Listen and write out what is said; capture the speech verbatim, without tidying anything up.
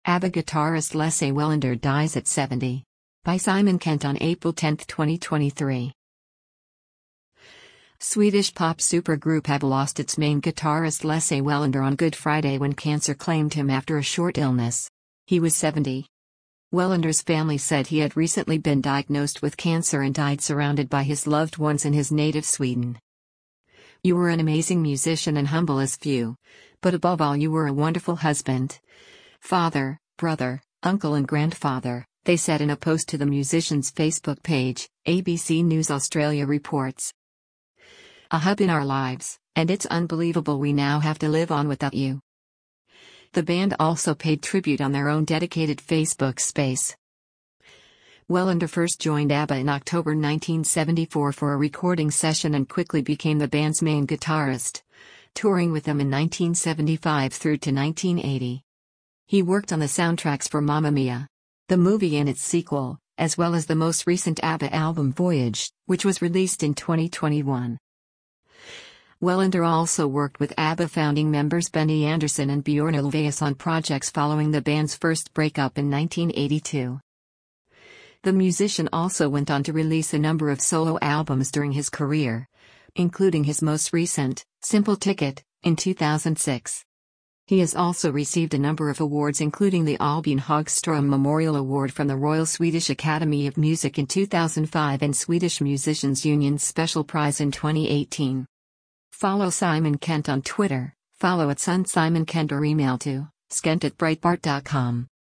ABBA guitarist Lasse Wellander dies at seventy. By Simon Kent on April tenth, twenty twenty-three. Swedish pop supergroup ABBA lost its main guitarist Lasse Wellander on Good Friday when cancer claimed him after a short illness. He was seventy. Wellander's family said he had recently been diagnosed with cancer and died surrounded by his loved ones in his native Sweden. "You were an amazing musician and humble as few. But above all, you were a wonderful husband, father, brother, uncle and grandfather," they said in a post to the musician's Facebook page, A B C News Australia reports. "A hub in our lives, and it's unbelievable we now have to live on without you." The band also paid tribute on their own dedicated Facebook space. Wellander first joined ABBA in October nineteen seventy-four for a recording session and quickly became the band's main guitarist, touring with them in nineteen seventy-five through to nineteen eighty. He worked on the soundtracks for Mamma Mia, the movie and its sequel, as well as the most recent ABBA album Voyage, which was released in twenty twenty-one. Wellander also worked with ABBA founding members Benny Andersson and Bjorn Ulvaeus on projects following the band's first breakup in nineteen eighty-two. The musician also went on to release a number of solo albums during his career, including his most recent, Simple Ticket, in two thousand six. He has also received a number of awards including the Albin Hagström Memorial Award from the Royal Swedish Academy of Music in two thousand five and Swedish Musicians Union's Special Prize in twenty eighteen. Follow Simon Kent on Twitter, follow at Sun Simon Kent or email to skent at breitbart dot com.